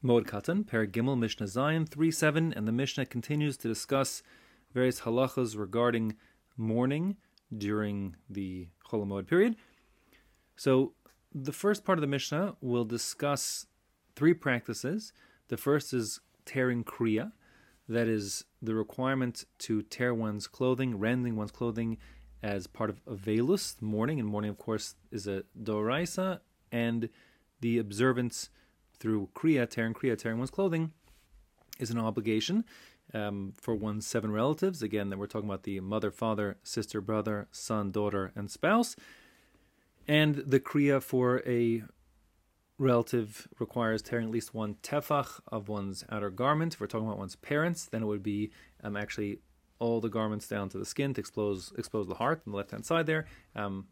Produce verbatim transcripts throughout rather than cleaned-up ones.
Moed Katan, Perek Gimel, Mishnah Zayin three seven, and the Mishnah continues to discuss various halachas regarding mourning during the Chol HaMoed period. So the first part of the Mishnah will discuss three practices. The first is tearing kriya, that is the requirement to tear one's clothing, rending one's clothing as part of avelus, mourning, and mourning, of course, is a doraisa, and the observance through kriya, tearing kriya, tearing one's clothing, is an obligation um, for one's seven relatives. Again, that we're talking about the mother, father, sister, brother, son, daughter, and spouse. And the kriya for a relative requires tearing at least one tefach of one's outer garment. If we're talking about one's parents, then it would be um, actually all the garments down to the skin to expose expose the heart on the left-hand side there. Um,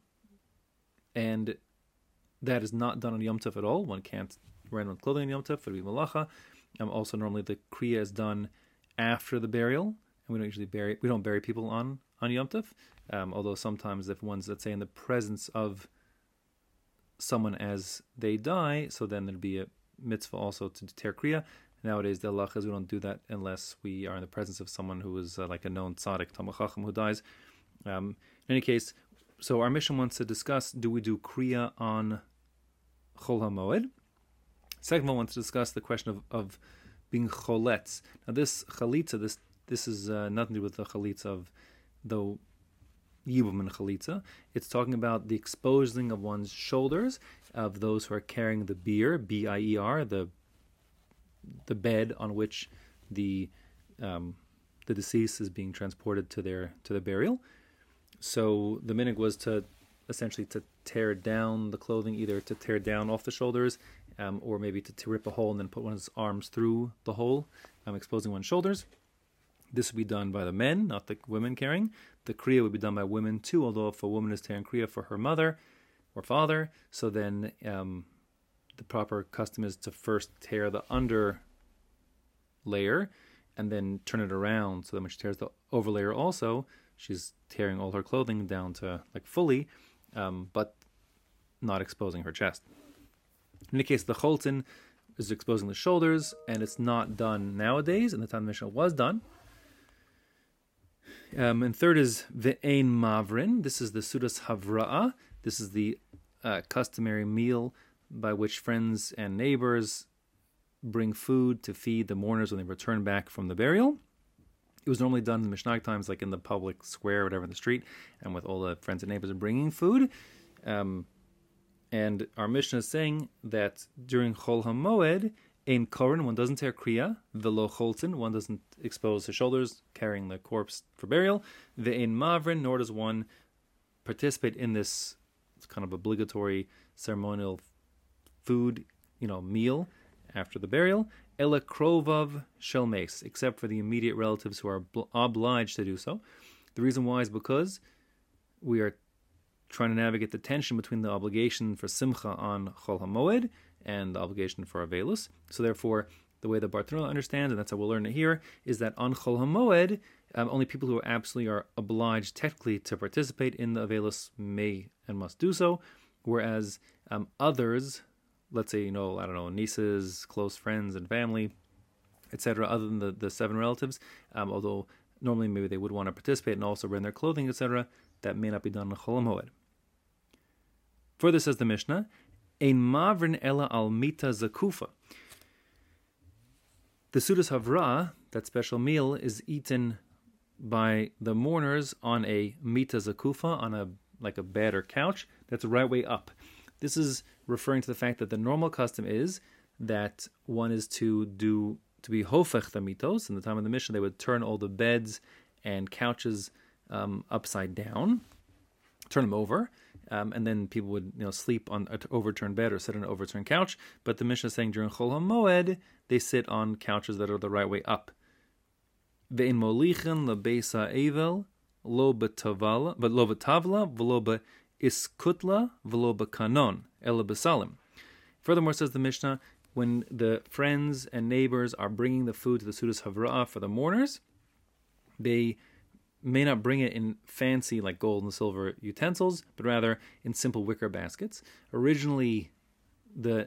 and that is not done on Yom Tov at all. One can't rend one's clothing on Yom Tov, it would be malacha. Um, also, normally the kriya is done after the burial, and we don't usually bury we don't bury people on on Yom Tov. Um, although sometimes if one's, let's say, in the presence of someone as they die, so then there'd be a mitzvah also to tear kriya. Nowadays, the halacha is we don't do that unless we are in the presence of someone who is uh, like a known tzaddik, Talmid Chacham, who dies. Um, in any case, so our mission wants to discuss, do we do kriya on Chol HaMoed? Second one wants to discuss the question of, of being choletz. Now this chalitza, this this is uh, nothing to do with the chalitza of the Yibum and Chalitza. It's talking about the exposing of one's shoulders of those who are carrying the bier, B I E R, the the bed on which the um, the deceased is being transported to their to the burial. So the minhag was to essentially to tear down the clothing, either to tear down off the shoulders, um, or maybe to, to rip a hole and then put one's arms through the hole, um, exposing one's shoulders. This would be done by the men, not the women carrying. The kriya would be done by women too, although if a woman is tearing kriya for her mother or father, so then um, the proper custom is to first tear the under layer and then turn it around, so that when she tears the over layer also, she's tearing all her clothing down to like fully, um, but not exposing her chest. In the case, the cholton is exposing the shoulders, and it's not done nowadays. In the time the Mishnah was done. Um, and third is ve'ein mavrin. This is the sudas havra'ah. This is the uh, customary meal by which friends and neighbors bring food to feed the mourners when they return back from the burial. It was normally done in the Mishnah times, like in the public square or whatever in the street, and with all the friends and neighbors bringing food. Um, and our Mishnah is saying that during Chol HaMoed, ein koren, one doesn't tear kriya, velo cholton, one doesn't expose his shoulders carrying the corpse for burial, ve'ein mavrin, nor does one participate in this kind of obligatory ceremonial food, you know, meal after the burial, ela krovav shel meis, except for the immediate relatives who are obliged to do so. The reason why is because we are trying to navigate the tension between the obligation for simcha on Chol HaMoed and the obligation for avelus. So therefore, the way the Bartanura understands, and that's how we'll learn it here, is that on Chol HaMoed, um, only people who absolutely are obliged technically to participate in the avelus may and must do so, whereas um, others, let's say, you know, I don't know, nieces, close friends and family, et cetera, other than the, the seven relatives, um, although normally maybe they would want to participate and also rend their clothing, et cetera, that may not be done on Chol HaMoed. Further says the Mishnah, ein mavrin ela al mita zakufa. The sudas havra, that special meal, is eaten by the mourners on a mita zakufa, on a like a bed or couch that's right way up. This is referring to the fact that the normal custom is that one is to do to be hofech the mitos. In the time of the Mishnah, they would turn all the beds and couches um, upside down, turn them over, um, and then people would, you know, sleep on an overturned bed or sit on an overturned couch. But the Mishnah is saying during Chol HaMoed, they sit on couches that are the right way up. Ve'in molichen lebeisa evel lo betavala, but lo betavla v'lo be iskutla v'lo bekanon ela besalim. Furthermore, says the Mishnah, when the friends and neighbors are bringing the food to the sudas havra'ah for the mourners, they may not bring it in fancy like gold and silver utensils, but rather in simple wicker baskets. Originally, the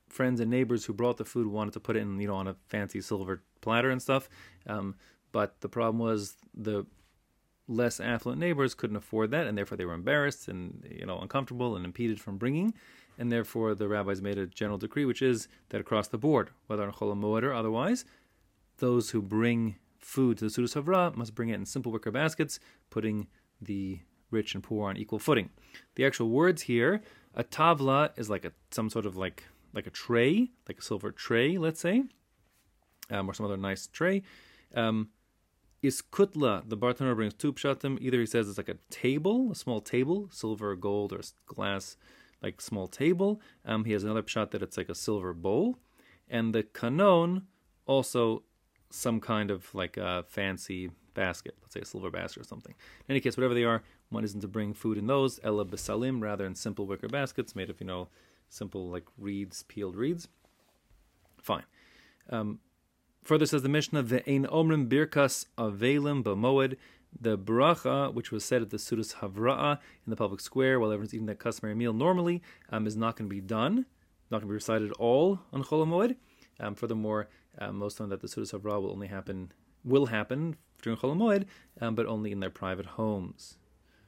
friends and neighbors who brought the food wanted to put it in, you know, on a fancy silver platter and stuff. Um, but the problem was the less affluent neighbors couldn't afford that, and therefore they were embarrassed and, you know, uncomfortable and impeded from bringing. And therefore the rabbis made a general decree, which is that across the board, whether on Chol HaMoed or otherwise, those who bring food to the Sudas Havra must bring it in simple wicker baskets, putting the rich and poor on equal footing. The actual words here, a tavla is like a some sort of like like a tray, like a silver tray, let's say, um, or some other nice tray. Um, is kutla, the Bartanur brings two pshatim. Either he says it's like a table, a small table, silver, gold, or glass, like small table. Um, he has another pshat that it's like a silver bowl. And the kanon, also some kind of like a fancy basket, let's say a silver basket or something. In any case, whatever they are, one isn't to bring food in those, ella besalim, rather in simple wicker baskets made of, you know, simple like reeds, peeled reeds. Fine. Um, further says the Mishnah, ve'ein omrim birkas avelim b'moed, the bracha, which was said at the Sudas Havra'a in the public square while everyone's eating that customary meal normally, um, is not going to be done, not going to be recited all on Chol HaMoed. Um, furthermore, um, most of them that the Sudas Havra'a will only happen, will happen during Chol HaMoed, um, but only in their private homes.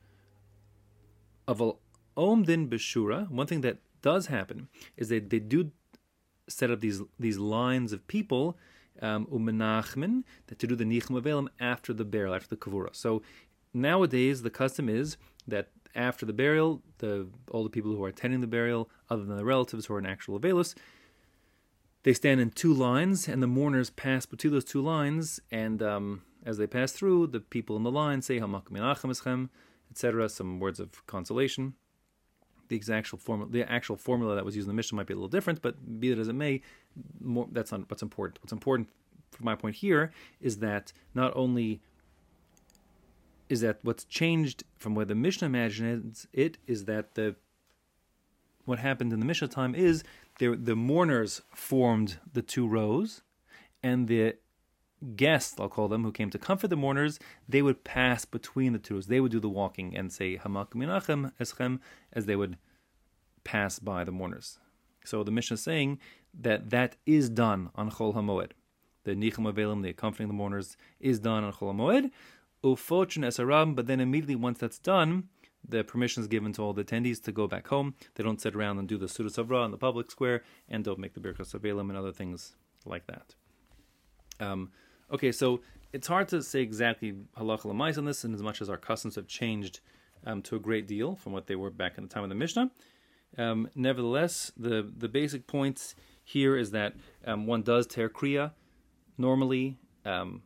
Aval omdin b'shura, one thing that does happen is that they do set up these these lines of people, um, umenachmen, that to do the nichum avelim after the burial, after the kavura. So nowadays the custom is that after the burial, the all the people who are attending the burial, other than the relatives who are in actual avelus, they stand in two lines, and the mourners pass between those two lines, and um, as they pass through, the people in the line say Hamak Menachem Eschem, et cetera, some words of consolation. The exact formula, the actual formula that was used in the Mishnah might be a little different, but be that as it may, more, that's not what's important. What's important, from my point here, is that not only is that what's changed from where the Mishnah imagines it is that the what happened in the Mishnah time is there, the mourners formed the two rows, and the guests, I'll call them, who came to comfort the mourners, they would pass between the two rows. They would do the walking and say Hamak Menachem Eschem as they would pass by the mourners. So the Mishnah is saying that that is done on Chol HaMoed. The Nichum Avelim, the accompanying the mourners, is done on Chol HaMoed. Ufotchen Esarab, but then immediately once that's done, the permission is given to all the attendees to go back home. They don't sit around and do the Sudas Havra in the public square, and don't make the Birkas Avelim and other things like that. Um, okay, so it's hard to say exactly halacha l'mais on this, in as much as our customs have changed um, to a great deal from what they were back in the time of the Mishnah. Um, nevertheless, the, the basic points here is that um, one does tear kriya normally um,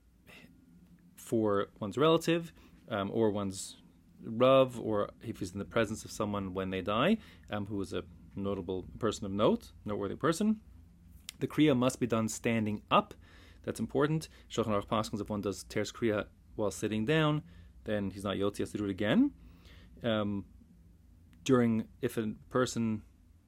for one's relative um, or one's rav, or if he's in the presence of someone when they die, um, who is a notable person of note, noteworthy person. The kriya must be done standing up. That's important. Shulchan Aruch paskins, if one does tears kriya while sitting down, then he's not yotzi, he has to do it again. Um, during if a person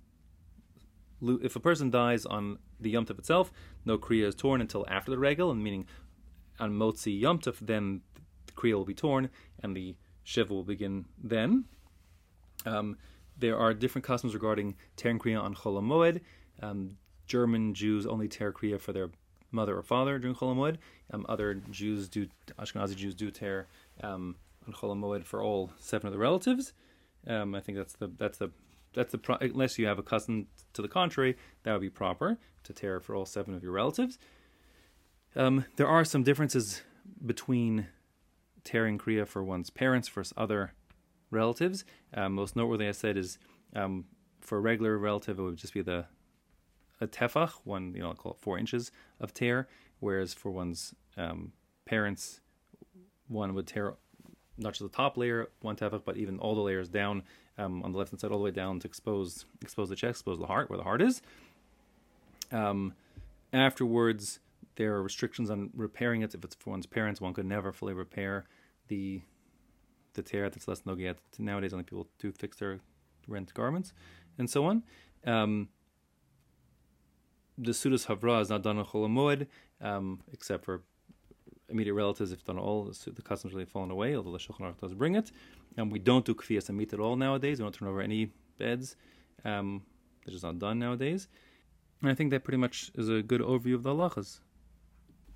if a person dies on the Yom Tov itself, no kriya is torn until after the regel, and meaning on Motzi Yom Tov, then the kriya will be torn and the shiva will begin then. Um, there are different customs regarding tearing kriya on Chol HaMoed. Um, German Jews only tear kriya for their mother or father during Chol HaMoed. Um, other Jews do, Ashkenazi Jews do tear um, on Chol HaMoed for all seven of the relatives. Um, I think that's the that's the that's the pro- unless you have a custom to the contrary, that would be proper to tear for all seven of your relatives. Um, there are some differences between tearing kriya for one's parents versus other relatives. Um, most noteworthy, I said, is um, for a regular relative, it would just be the a tefach, one, you know, I'll call it four inches of tear, whereas for one's um, parents, one would tear not just the top layer, one tefach, but even all the layers down um, on the left hand side, all the way down to expose expose the chest, expose the heart, where the heart is. Um, afterwards, there are restrictions on repairing it. If it's for one's parents, one could never fully repair the the tear that's less nogiat. Nowadays, only people do fix their rent garments and so on. Um, the Sudas Havra is not done on Chol HaMoed, um, except for immediate relatives. If done all, the, the custom's really fallen away, although the Shulchan Aruch does bring it. And we don't do Kfiyas Amit at all nowadays. We don't turn over any beds. Um, it's just not done nowadays. And I think that pretty much is a good overview of the halachas.